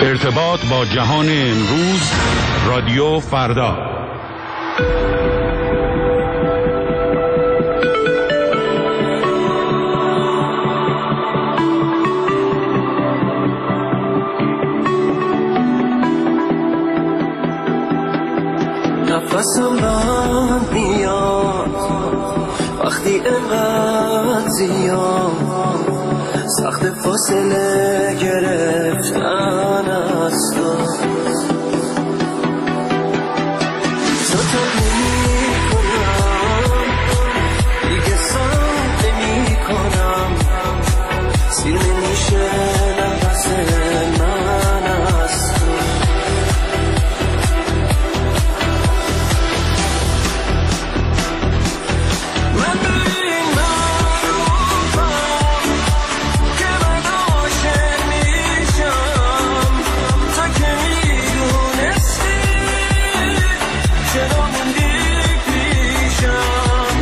ارتباط با جهان امروز، رادیو فردا. نفسم بند میاد وقتی انقدر زیاد سخت فاصله گرفتن از تو نمی کنم دیگه سم نمی کنم سیر نمیشه نفس من از تو من به این معروفم که من عاشق میشم تا که میدونستی چرا موندی پیشم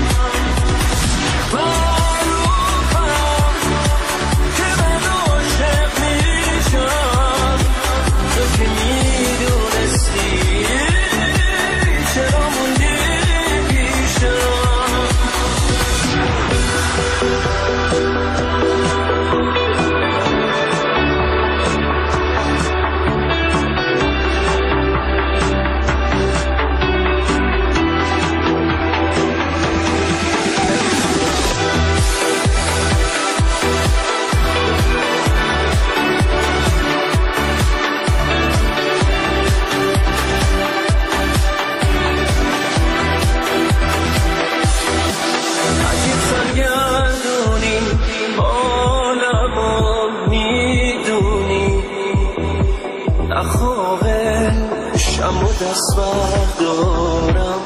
معروفم که من عاشق میشم تا که میدونستی چرا موندی پیشم اگه سرگردونی حالمو میدونی نخواهه شم و دست بردارم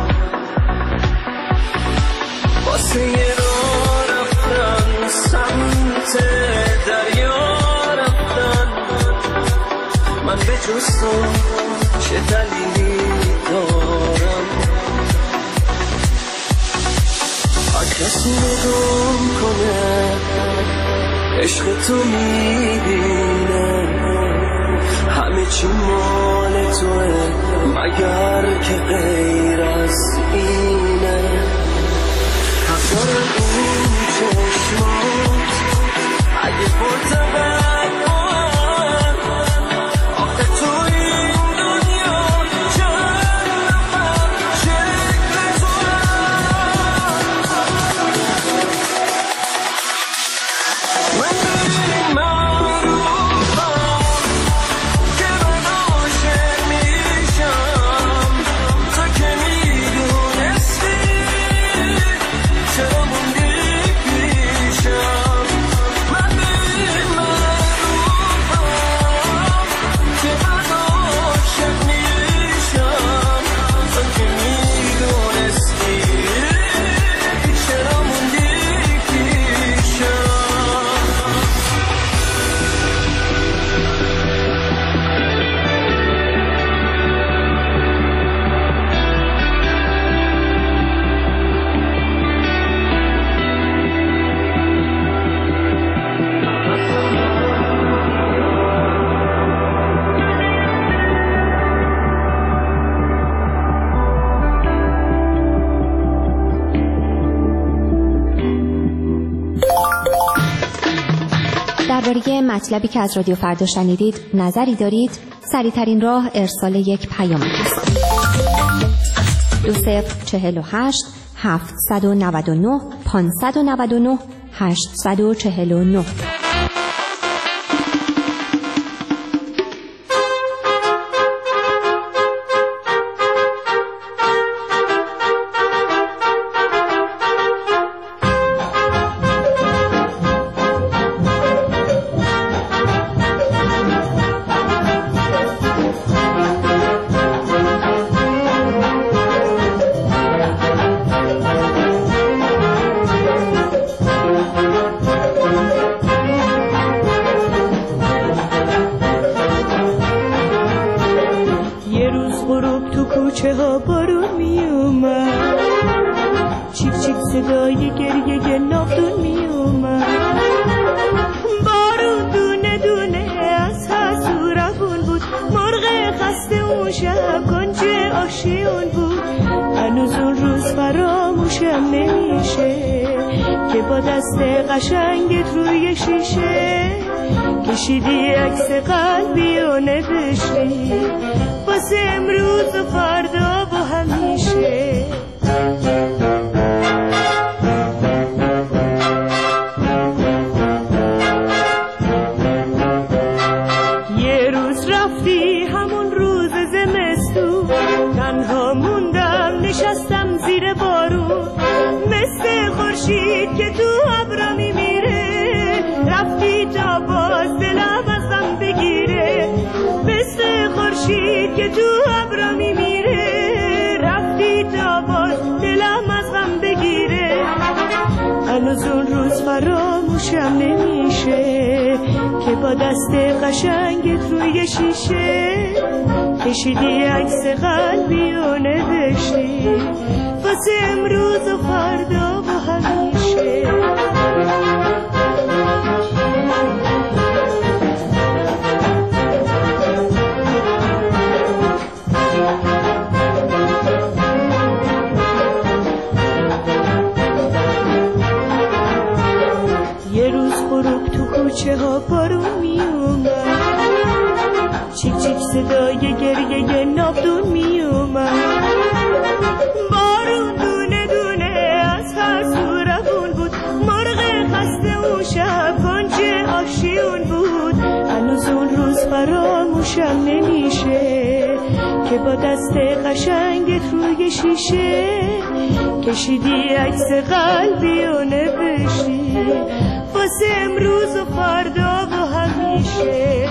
واسه یه راه رفتن سمت دریا رفتن من به جز تو چه دلیلی دارم کسی نگم کنه عشق تو میبینه همه چی مال توه مگر که غیر از اینه حق دارم این چشمات اگه پرتبت کن آخه تو این دنیا چند نفر شکل تو من به این معروفم که من عاشق میشم تا که میدونستی چرا موندی پیشم من به این معروفم که من عاشق میشم تا که میدونستی چرا موندی پیشم درباره مطلبی که از رادیو فردا شنیدید نظری دارید؟ سریع‌ترین راه ارسال یک پیامک است. 2048 799 599 849. کوچه ها بارون می اومد، چیک چیک صدای گریه نافتون می اومد، بارون دونه دونه از حسورا آشیون بود. هنوز اون روز فراموشم نمیشه که با دست قشنگت روی شیشه کشیدی عکس قلبی و نوشتی واسه امروز و فردا و همیشه. یه روز رفتی همون روز زمستون، تنها موندم نشستم زیر بارون، مثل خورشید که تو ابرا میمیره، رفتی تا باز دلم ازم بگیره. مثل خورشید که تو ابرا میمیره، رفتی تا باز دلم ازم بگیره. هنوز اون روز فراموشم نمیشه که با دست قشنگت روی شیشه کشیدی عکس قلبی و نوشتی واسه امروز و فردا و همیشه. یه روز غروب تو کوچه ها بارون می اومد، چیک چیک صدای گریه ناودون می اومد. بارون دونه دونه از هر سو روون بود، مرغ خسته اون شب کنج آشیون بود. هنوز اون روز فراموشم نمیشه که با دست قشنگت روی شیشه کشیدی عکس قلبی و نوشتی واسه امروز و فردا و همیشه.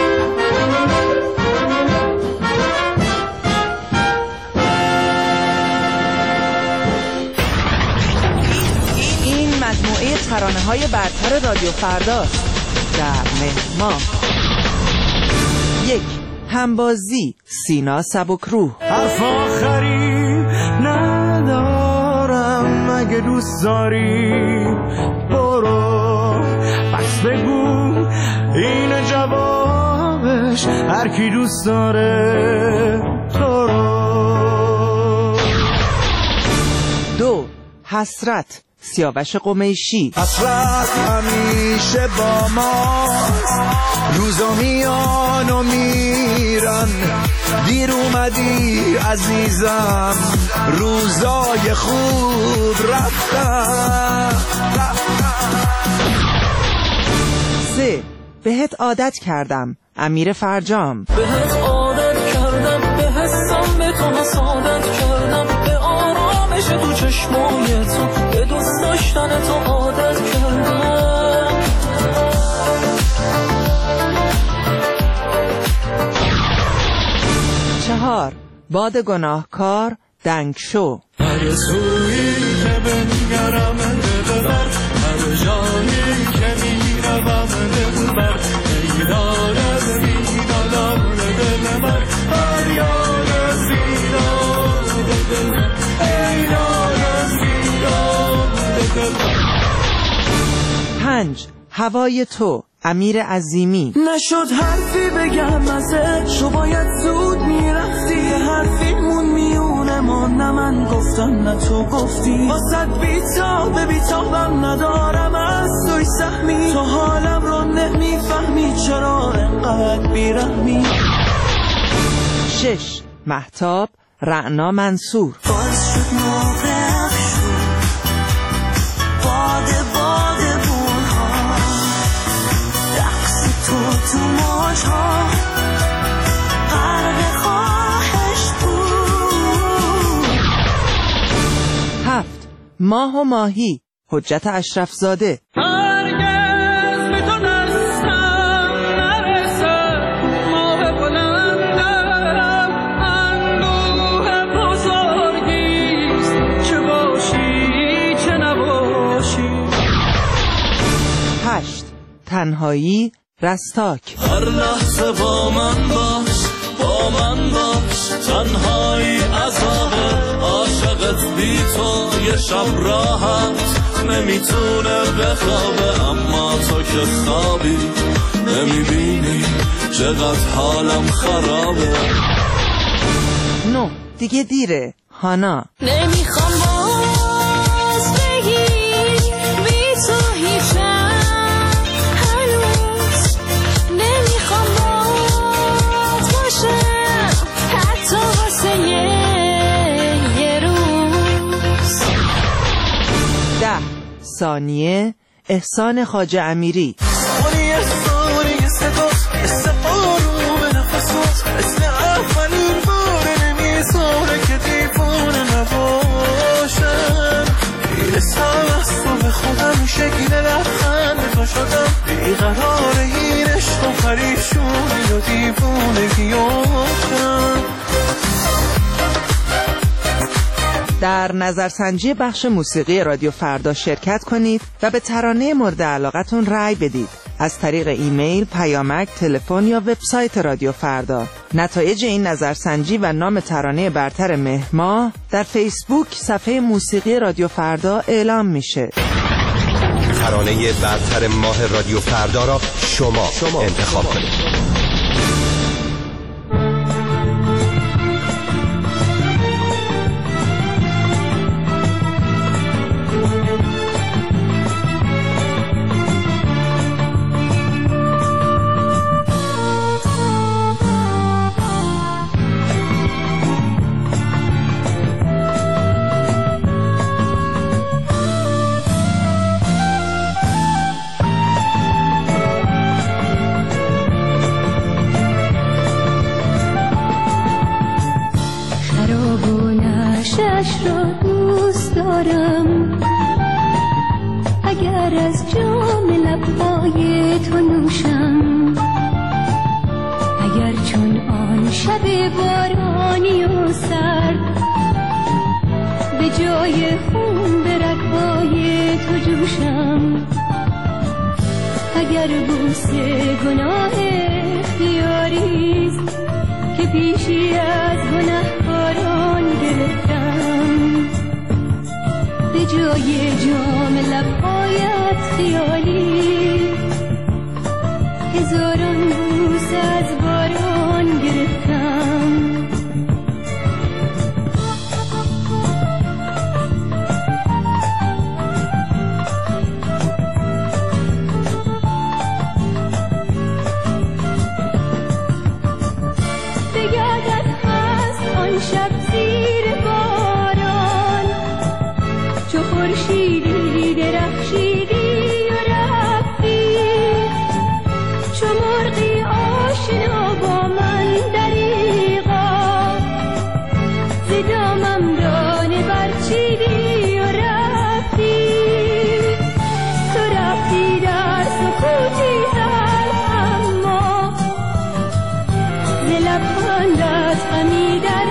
این مجموعه ترانه‌های برتر رادیو فرداست. در مهمان 1. همبازی سینا سبکروح. حرف آخری ندارم، اگه دوست داری برو بس بگو این جوابش، هر کی دوست داره تو رو. 2. حسرت سیاوش قمیشی. حسرت همیشه با ما، روزا میان و میرن، دیر اومدی عزیزم، روزای خوب رفتن. 3. بهت عادت کردم امیر فرجام. بهت عادت کردم، به حسم به تو حسادت کردم، به آرامش تو چشمای تو، به دوست داشتن تو عادت کردم. 4. باد گناهکار دنگ شو. هر سویی که بنگرم دلبر، هر جایی که میروم دلبر، ایدار از بیدادم دلبر، فریاد از بیداد دلبر، ایدار از بیداد دلبر. 5. هوای تو امیر عظیمی. نشد حرفی بگم ازت، تو باید زود میرفتی، حرفیمون میونه ما، نه من گفتم نه تو گفتی، واسد بیتابم ندارم از توی سهمی، تو حالم رو نمیفهمی چرا انقدر بیرحمی. 6. مهتاب رعنا منصور. باز شد موقع شد باد بونها، رقص تو موجها، غرق خواهش بود. 7. ماه و ماهی حجت اشرف زاده. هرگز به تو دستم نرسد، ماه بلندم اندوه بزرگیست، چه باشی چه نباشی. 8. تنهایی رستاک. هر لحظه با من باش، با من باش، تنهایی عذابه، عاشقت بی تو یه شب راحت نمیتونه بخوابه، اما تو که خوابی نمیبینی چقدر حالم خرابه. 9 دیگه دیره. هانا. نمیخوام باز بگی بی تو هیچم هنوز، نمیخوام باز باشم حتی واسه یه روز. 10 ثانیه. احسان خواجه امیری. شکل لبخند تو شدم بیقرار این عشق و پریشونی و دیوونگی افتم. در نظرسنجی بخش موسیقی رادیو فردا شرکت کنید و به ترانه مورد علاقتون رأی بدید از طریق ایمیل، پیامک، تلفن یا وبسایت رادیو فردا. نتایج این نظرسنجی و نام ترانه برتر ماه در فیسبوک صفحه موسیقی رادیو فردا اعلام میشه. ترانه برتر ماه رادیو فردا را شما انتخاب کنید. شش را دوست دارم، اگر از جام لبهای تو نوشم، اگر چون آن شب بارانی و سرد به جای خون به رگ‌های تو جوشم، اگر بوسه گناه اختیاریست که پیشی از گناهکاران گرفتم، به جای جام لبهایت خیالی هزاران بوس از باران گرفتم. شب زیر باران چو خورشیدی درخشیدی و رفتی، چو مرغی آشنا با من دریغا ز دامم دانه برچیدی و رفتی، تو رفتی در سکوتی تلخ اما ز لبخندت غمی در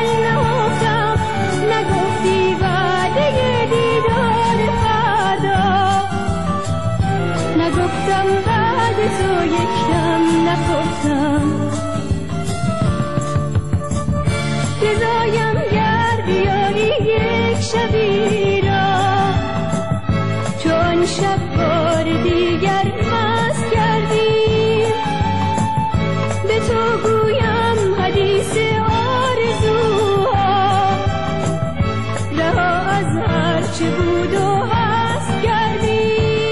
تو یکم نخفتم، رضایم گر بیاری یک شبی را، چون شب بار دیگر مست کردیم، به تو گویم حدیث آرزوها، رها از هر چه بود و هست کردیم.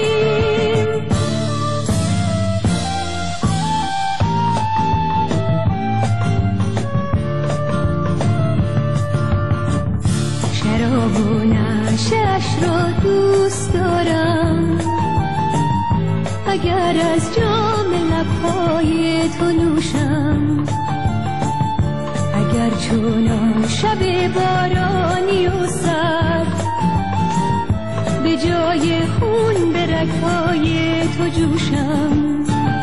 شش را دوست دارم، اگر از جام لبهای تو نوشم، اگر چون شب بارانی و سرد به جای خون به رگ‌های تو جوشم،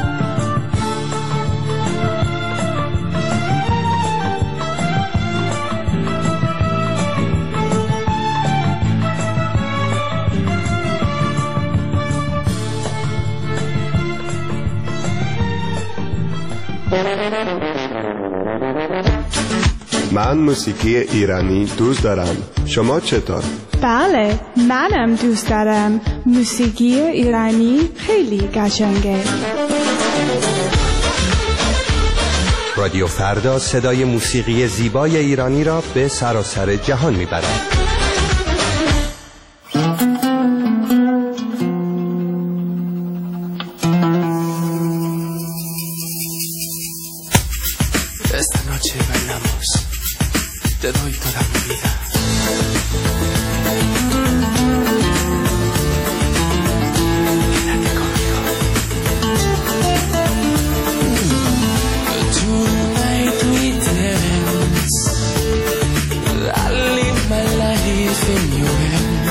من موسیقی ایرانی دوست دارم. شما چطور؟ بله، منم دوست دارم. موسیقی ایرانی خیلی قشنگه. رادیو فردا صدای موسیقی زیبای ایرانی را به سراسر جهان میبرد. Esta noche bailamos, te doy toda mi vida. Quédate conmigo. Tonight we dance. I live my life in your hands.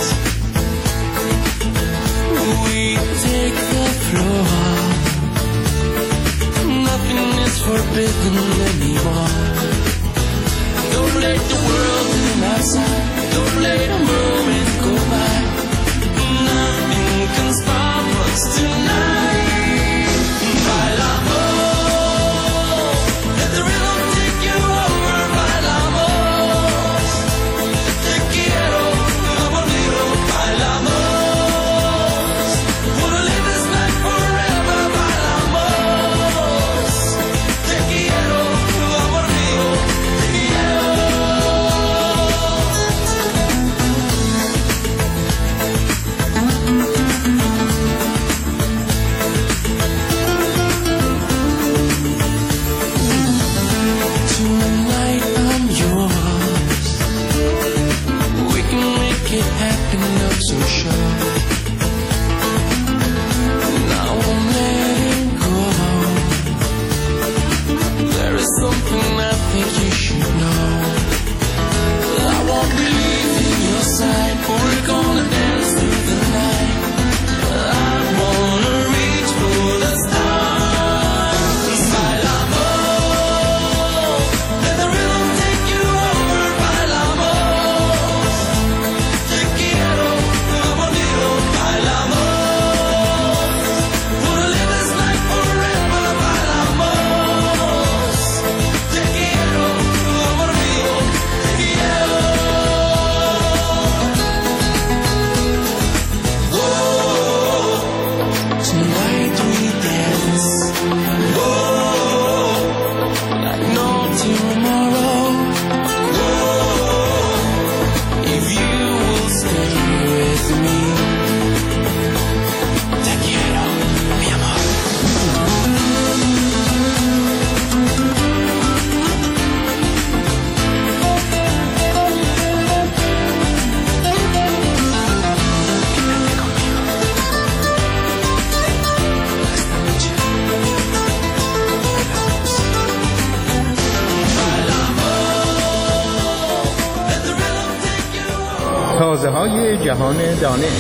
We take the floor. Nothing is forbidden anymore. Don't let the world turn outside. Don't let a moment go by. Nothing can stop us tonight. Bailamos. Let the rhythm take you over. Bailamos. Te quiero, aburrido. Bailamos. Wanna live this night forever. Bailamos. Te quiero, aburrido. Te quiero. Tonight I'm yours. We can make it happen, I'm so sure. Now I'm letting go. There is something I think you should know. I won't be leaving your side. We're gonna dance through the night. I wanna reach for the stars. Bailamos. Let the rhythm take you over. Bailamos. Te quiero, aburrido. Bailamos. Wanna live this night forever. Bailamos. Te quiero, aburrido. Te quiero. Whoa. Tonight we dance. Whoa. Like no tomorrow. Whoa. If you will stay with me. Te quiero, mi amor. Quédate conmigo. Esta noche bailamos. Let the rhythm take you over. تازه‌های جهان دانش.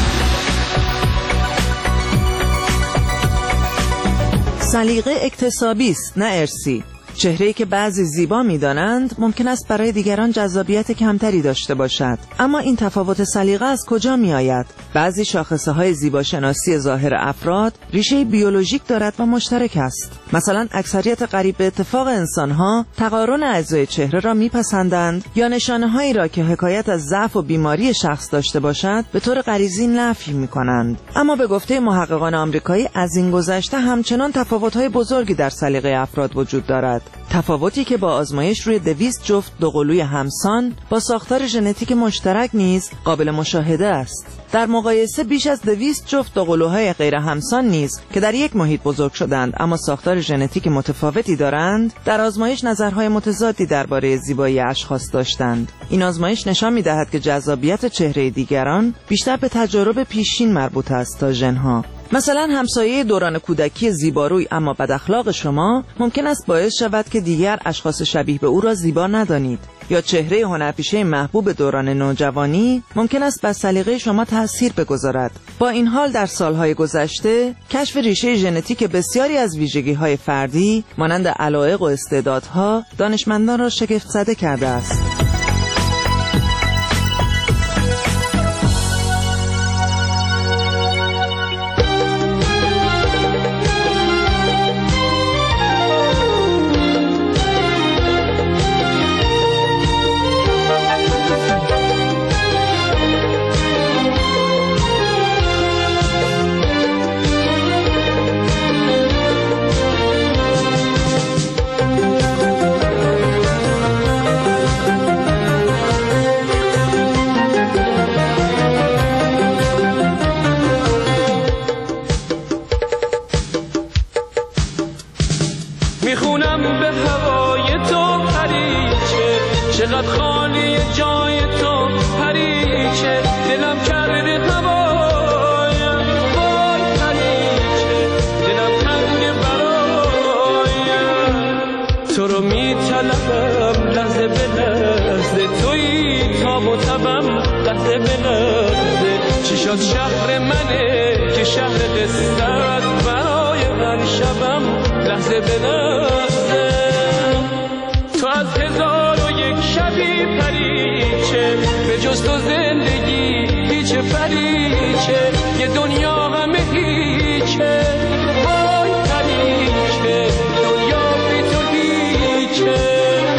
سلیقه اکتسابی است نه ارثی. چهره‌ای که بعضی زیبا می‌دانند ممکن است برای دیگران جذابیت کمتری داشته باشد. اما این تفاوت سلیقه از کجا می‌آید؟ بعضی شاخصه‌های زیباشناسی ظاهر افراد ریشه بیولوژیک دارد و مشترک است. مثلا اکثریت قریب به اتفاق انسان‌ها تقارن اعضای چهره را می‌پسندند یا نشانه‌هایی را که حکایت از ضعف و بیماری شخص داشته باشد به طور غریزی نفی می‌کنند. اما به گفته محققان آمریکایی از این گذشته همچنان تفاوت‌های بزرگی در سلیقه افراد وجود دارد. تفاوتی که با آزمایش روی 200 جفت دوقلوی همسان با ساختار ژنتیک مشترک نیز قابل مشاهده است. در مقایسه بیش از 200 جفت دوقلوهای غیر همسان نیز که در یک محیط بزرگ شدند اما ساختار ژنتیک متفاوتی دارند، در آزمایش نظرهای متضادی درباره زیبایی اشخاص داشتند. این آزمایش نشان می‌دهد که جذابیت چهره دیگران بیشتر به تجارب پیشین مربوط است تا ژن‌ها. مثلا همسایه دوران کودکی زیباروی اما بد اخلاق شما ممکن است باعث شود که دیگر اشخاص شبیه به او را زیبا ندانید، یا چهره هنرپیشه محبوب دوران نوجوانی ممکن است بر سلیقه شما تأثیر بگذارد. با این حال در سالهای گذشته کشف ریشه ژنتیک بسیاری از ویژگی‌های فردی مانند علایق و استعدادها دانشمندان را شگفت زده کرده است. میخونم به هوای تو پریچه، چقدر خالی جای تو پریچه، دلم کرده هوایم وای پریچه، دلم تنگ برایم، تو رو میطلبم لحظه به لحظه، تویی تاب و تبم لحظه به لحظه، چی شد شهر منه که شهر قصت برای من شبم لحظه به لحظه، تو از 1001 شبی پریچه، به جز تو زندگی هیچ پریچه، یه دنیا همه هیچه وای پریچه، دنیا بی تو هیچه.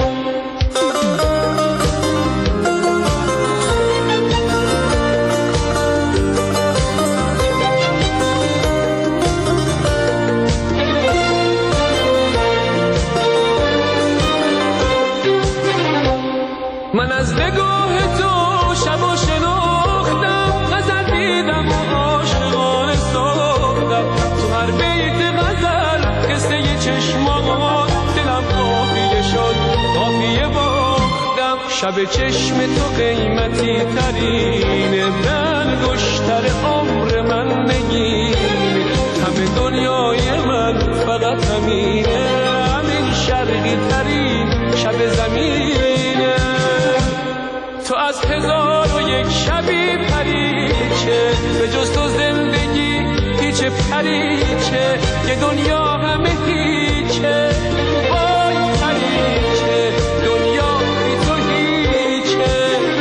من از نگاه تو شب و شناختم، غزل دیدم و عاشقانه ساختم، تو هر بیت غزل قصه ی چشمات، دلم قافیه شد قافیه باختم، شب چشم تو قیمتی ترینه، به انگشتر عمر من نگینه، همه دنیای من فقط همینه، همین شرقی ترین شب زمینه، تو از 1001 شبی پریچه، به جز تو زندگی هیچ پریچه، یه دنیا همه هیچه وای پریچه، دنیا بی تو هیچه.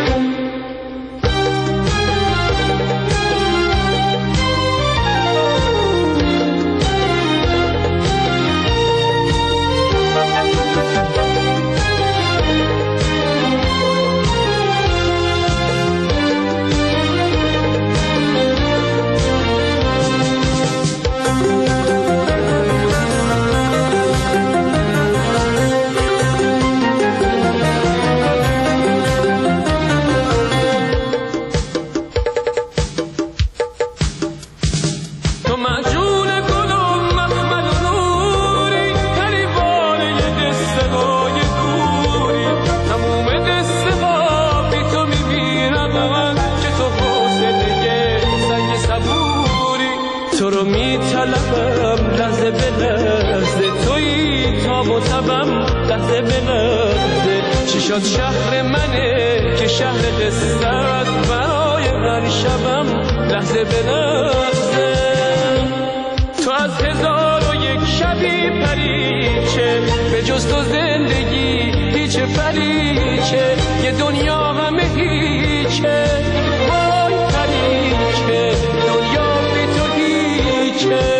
تو رو میطلبم لحظه به لحظه، تویی تاب و تبم لحظه به لحظه، چی شد شهر منه که شهر قصت برای من شبم لحظه به لحظه، تو از 1001 شبی پریچه، به جز تو زندگی هیچ پریچه، یه دنیا همه هیچه وای پریچه، دنیا بی تو هیچه.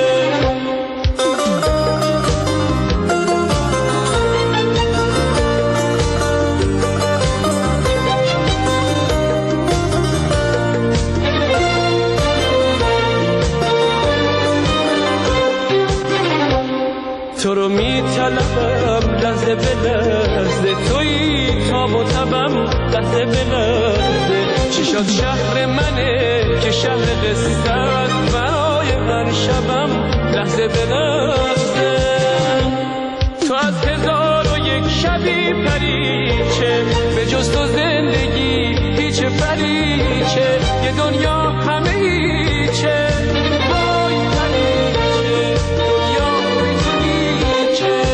تو رو میطلبم لحظه به لحظه، تویی تاب و تبم لحظه به لحظه، چی شد شهر منه که شهر قصت برای من شبم لحظه به لحظه، تو از 1001 شبی پریچه، به جز تو زندگی هیچ پریچه، یه دنیا همه هیچه وای پریچه، دنیا بی تو هیچه.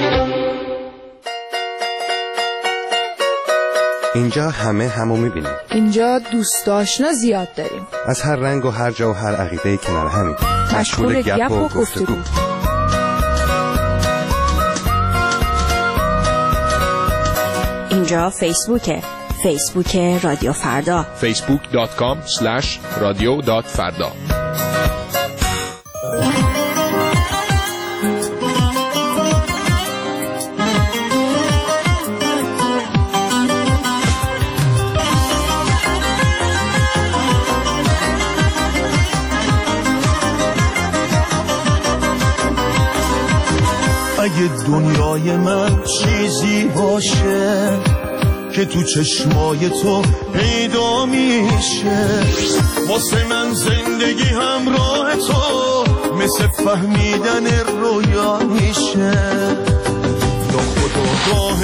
اینجا همه همو میبینیم، اینجا دوست آشنا زیاد داریم، از هر رنگ و هر جا و هر عقیده کنار همین، مشغول گپ و گفتگو. اینجا فیسبوک رادیو فردا، facebook.com/radio.farda. اگه دنیای من چیزی باشه که تو چشمای تو پیدا میشه، واسه من زندگی همراه تو مثل فهمیدن رویا میشه.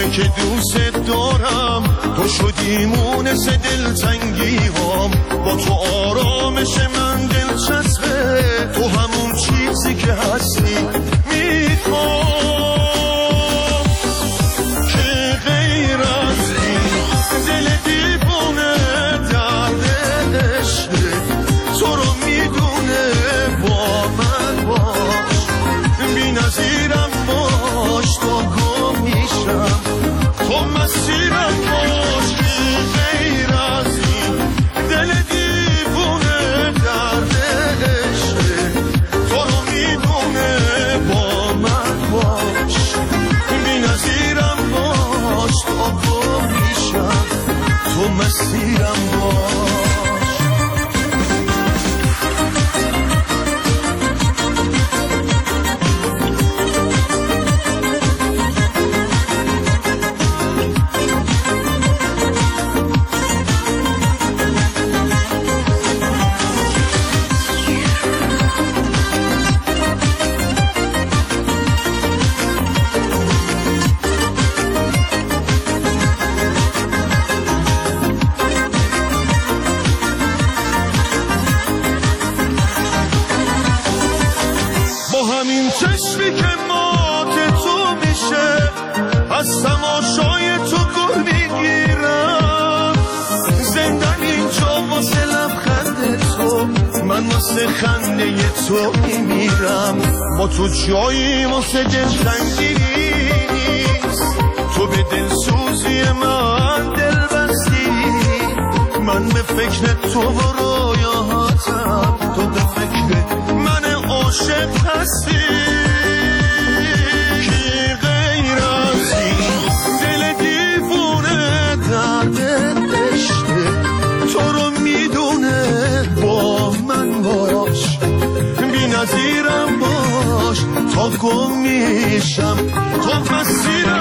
که دوست دارم، تو شدی مونس دلتنگی هام، با تو آرامش من دلچسبه، تو همون چیزی که هستی میخوام، که غیر از این دل دیوونه دردش تو رو میدونه، با من باش بی نظیرم باش، تا گم میشم تو مسیرم باش، که غیر از این دل دیوونه دردش تو رو میدونه، با من باش بی نظیرم باش، تا گم میشم تو مسیرم باش. چشمی که مات تو میشه، از تماشای تو گل میگیرم، زندم اینجا واسه لبخند تو، من واسه خنده تو میمیرم، با تو جایی واسه دلتنگی نیست، تو به دلسوزی من دل بستی، من به فکر تو و رویاتم، تو به فکر من عاشق هستی، کی غیر از این دل دیوونه درد عشقه، تو رو میدونه، با من باش بی نظیرم باش، تا گم میشم تو مسیرم